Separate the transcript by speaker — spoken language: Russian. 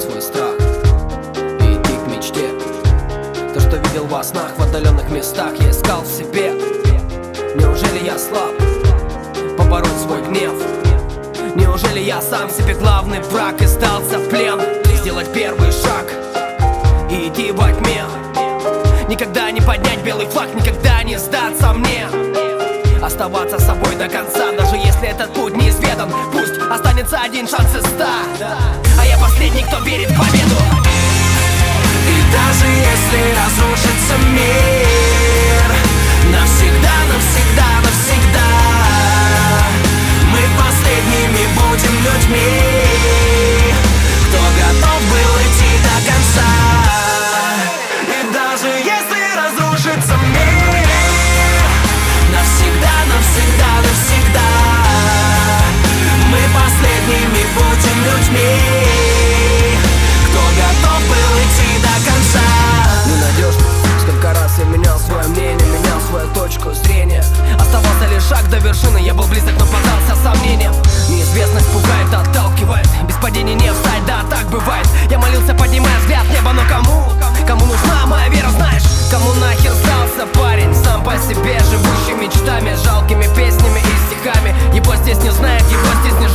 Speaker 1: свой страх и идти к мечте. То, что видел во снах, в отдаленных местах, я искал в себе. Неужели я слаб побороть свой гнев? Неужели я сам себе главный враг и сдался в плен? Сделать первый шаг и идти во тьме. Никогда не поднять белый флаг, никогда не сдаться мне. Оставаться собой до конца, даже если этот путь неизведан. Пусть останется один шанс из 100, а я последний, кто верит в победу.
Speaker 2: И даже если разрушится мир, навсегда, навсегда, навсегда, мы последними будем людьми, кто готов был идти до конца. И даже если разрушится мир, навсегда, навсегда, навсегда, мы последними будем людьми, кто готов был идти до конца.
Speaker 1: Ненадежно, сколько раз я менял свое мнение, менял свою точку зрения. Оставался лишь шаг до вершины, я был близок, но поддался сомнениям. Неизвестность пугает, отталкивает, без падений не встать, да так бывает. Я молился, поднимая взгляд в небо, но кому нужна моя вера, знаешь? Кому нахер сдался парень, сам по себе, живущий мечтами, жалкими песнями и стихами? Его здесь не знает, его здесь не